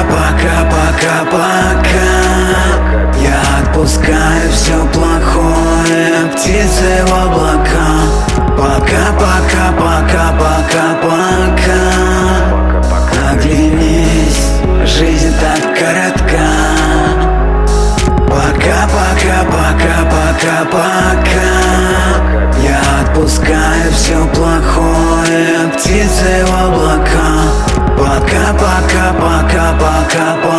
пока. Я отпускаю все плохое, птицы в облака. Пока. Оглянись, жизнь так коротка. Пока. Я отпускаю все плохое, птицы в облака. Пока.